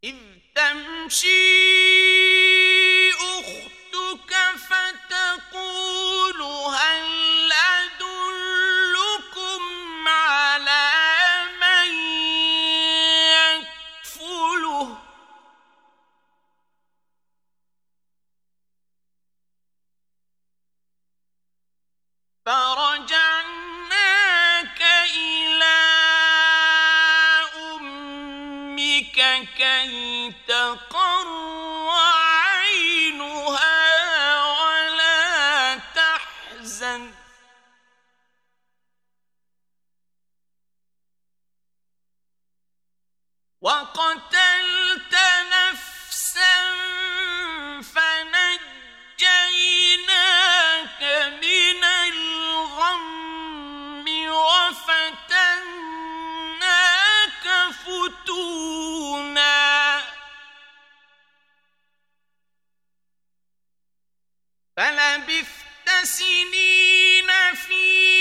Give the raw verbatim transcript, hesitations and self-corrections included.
إذ تمشي أختك فتقول هل أدلكم على من يكفله فرجعناك إلى أمك كي تقر عينها ولا تحزن وقتلت نفسا فنجيناك من الغم وفتناك فتونا فلبثت سنين في